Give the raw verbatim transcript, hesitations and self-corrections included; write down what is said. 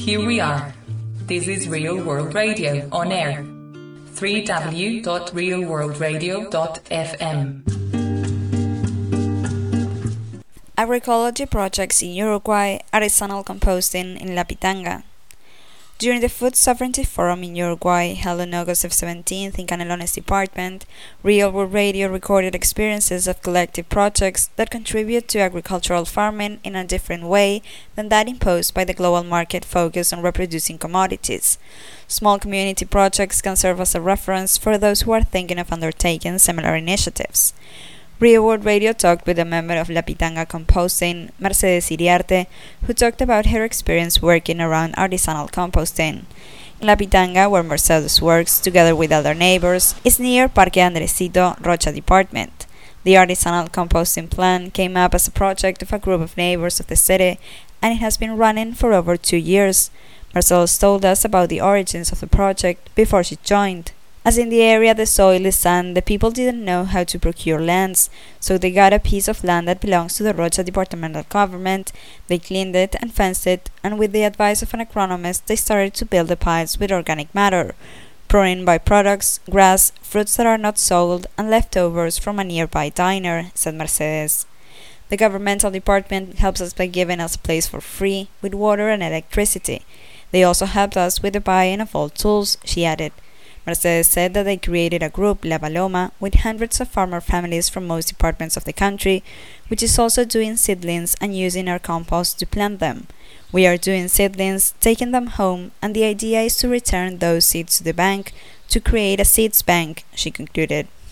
Here we are. This is Real World Radio on air. w w w dot real world radio dot f m. Agroecology projects in Uruguay, artisanal composting in La Pitanga. During the Food Sovereignty Forum in Uruguay, held on August seventeenth in Canelones Department, Real World Radio recorded experiences of collective projects that contribute to agricultural farming in a different way than that imposed by the global market focus on reproducing commodities. Small community projects can serve as a reference for those who are thinking of undertaking similar initiatives. Real World Radio talked with a member of La Pitanga Composting, Mercedes Iriarte, who talked about her experience working around artisanal composting. La Pitanga, where Mercedes works together with other neighbors, is near Parque Andresito, Rocha Department. The artisanal composting plan came up as a project of a group of neighbors of the city, and it has been running for over two years. Mercedes told us about the origins of the project before she joined. As in the area the soil is sand, the people didn't know how to procure lands, so they got a piece of land that belongs to the Rocha departmental government, they cleaned it and fenced it, and with the advice of an agronomist they started to build the piles with organic matter, pruning byproducts, grass, fruits that are not sold, and leftovers from a nearby diner, said Mercedes. The governmental department helps us by giving us a place for free, with water and electricity. They also helped us with the buying of all tools, she added. Mercedes said that they created a group, La Paloma, with hundreds of farmer families from most departments of the country, which is also doing seedlings and using our compost to plant them. We are doing seedlings, taking them home, and the idea is to return those seeds to the bank to create a seeds bank, she concluded.